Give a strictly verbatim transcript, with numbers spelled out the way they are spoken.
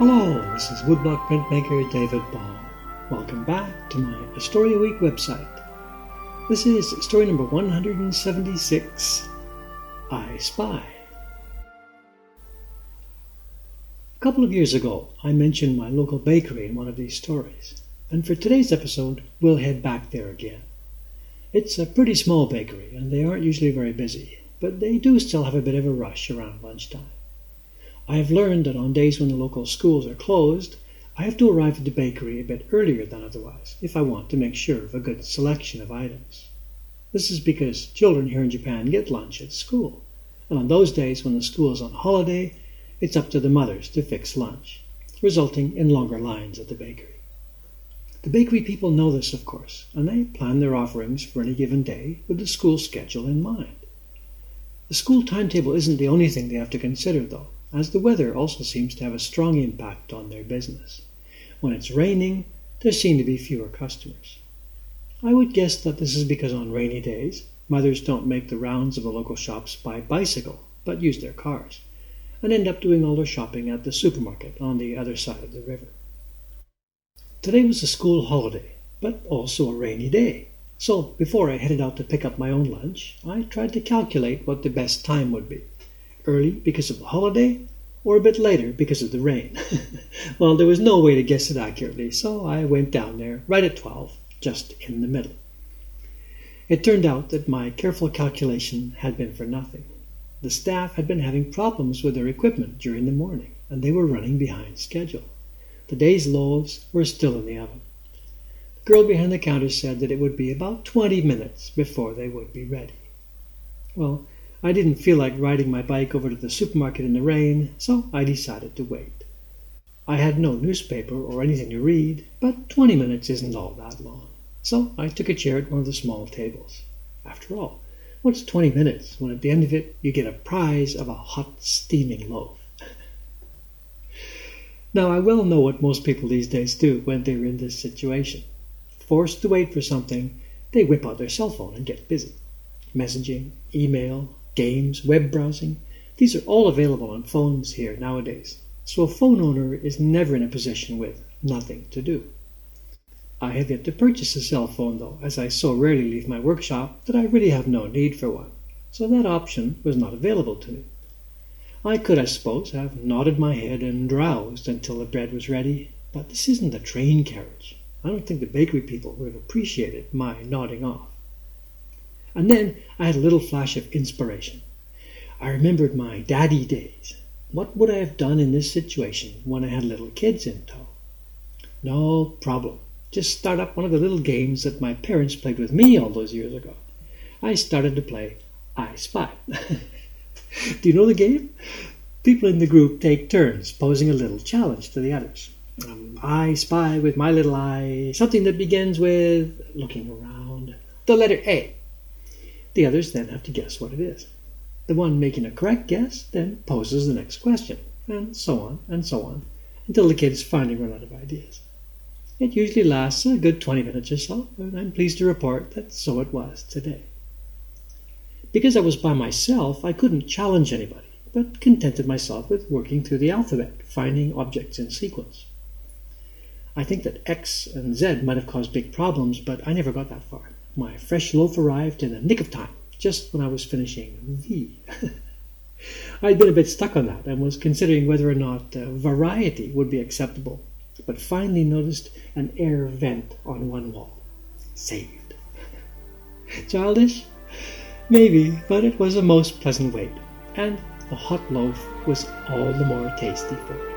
Hello, this is woodblock printmaker David Ball. Welcome back to my A Story a Week website. This is story number one hundred seventy-six, I Spy. A couple of years ago, I mentioned my local bakery in one of these stories, and for today's episode, we'll head back there again. It's a pretty small bakery, and they aren't usually very busy, but they do still have a bit of a rush around lunchtime. I have learned that on days when the local schools are closed, I have to arrive at the bakery a bit earlier than otherwise if I want to make sure of a good selection of items. This is because children here in Japan get lunch at school, and on those days when the school is on holiday, it's up to the mothers to fix lunch, resulting in longer lines at the bakery. The bakery people know this, of course, and they plan their offerings for any given day with the school schedule in mind. The school timetable isn't the only thing they have to consider, though, as the weather also seems to have a strong impact on their business. When it's raining, there seem to be fewer customers. I would guess that this is because on rainy days, mothers don't make the rounds of the local shops by bicycle, but use their cars, and end up doing all their shopping at the supermarket on the other side of the river. Today was a school holiday, but also a rainy day. So before I headed out to pick up my own lunch, I tried to calculate what the best time would be. Early because of the holiday, or a bit later because of the rain. Well, there was no way to guess it accurately, so I went down there right at twelve, just in the middle. It turned out that my careful calculation had been for nothing. The staff had been having problems with their equipment during the morning, and they were running behind schedule. The day's loaves were still in the oven. The girl behind the counter said that it would be about twenty minutes before they would be ready. Well, I didn't feel like riding my bike over to the supermarket in the rain, so I decided to wait. I had no newspaper or anything to read, but twenty minutes isn't all that long, so I took a chair at one of the small tables. After all, what's twenty minutes when at the end of it you get a prize of a hot, steaming loaf? Now, I well know what most people these days do when they're in this situation. Forced to wait for something, they whip out their cell phone and get busy. Messaging, email, games, web browsing, these are all available on phones here nowadays, so a phone owner is never in a position with nothing to do. I have yet to purchase a cell phone, though, as I so rarely leave my workshop that I really have no need for one, so that option was not available to me. I could, I suppose, have nodded my head and drowsed until the bread was ready, but this isn't a train carriage. I don't think the bakery people would have appreciated my nodding off. And then I had a little flash of inspiration. I remembered my daddy days. What would I have done in this situation when I had little kids in tow? No problem. Just start up one of the little games that my parents played with me all those years ago. I started to play I Spy. Do you know the game? People in the group take turns posing a little challenge to the others. Um, I spy with my little eye something that begins with, looking around, the letter A. The others then have to guess what it is. The one making a correct guess then poses the next question, and so on and so on, until the kids finally run out of ideas. It usually lasts a good twenty minutes or so, and I'm pleased to report that so it was today. Because I was by myself, I couldn't challenge anybody, but contented myself with working through the alphabet, finding objects in sequence. I think that X and Z might have caused big problems, but I never got that far. My fresh loaf arrived in the nick of time, just when I was finishing V. I'd been a bit stuck on that and was considering whether or not uh, variety would be acceptable, but finally noticed an air vent on one wall. Saved. Childish? Maybe, but it was a most pleasant wait, and the hot loaf was all the more tasty for it.